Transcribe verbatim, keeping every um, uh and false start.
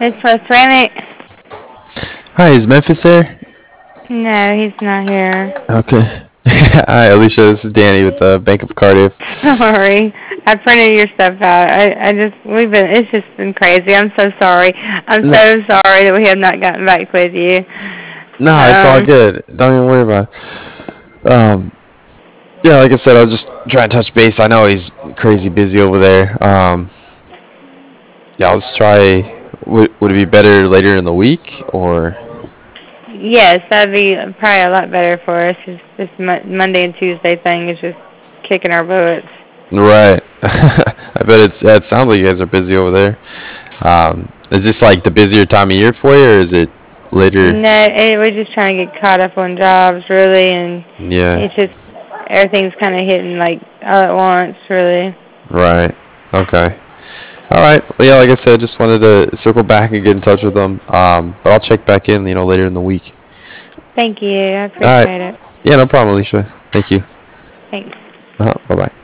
It's Hispanic. Hi, is Memphis there? No, he's not here. Okay. Hi, Alicia. This is Danny with the Bank of Cardiff. Sorry. I printed your stuff out. I, I just, we've been, it's just been crazy. I'm so sorry. I'm No, so sorry that we have not gotten back with you. no, it's all Um, good. Don't even worry about it. Um, yeah, like I said, I was just trying to touch base. I know he's crazy busy over there. Um, yeah, let's try. Would, would it be better later in the week or? yes, that'd be probably a lot better for us. This, this Mo- Monday and Tuesday thing is just kicking our butts. Right. I bet it's. Yeah, it sounds like you guys are busy over there. Um, is this like the busier time of year for you, or is it later? No, it, we're just trying to get caught up on jobs, really, and Yeah. it's just everything's kind of hitting like all at once, really. Right. Okay. All right. Well, yeah, like I said, just wanted to circle back and get in touch with them. Um, but I'll check back in, you know, later in the week. Thank you. I All right. appreciate it. Yeah, no problem, Alicia. Thank you. Thanks. Uh-huh. Bye bye.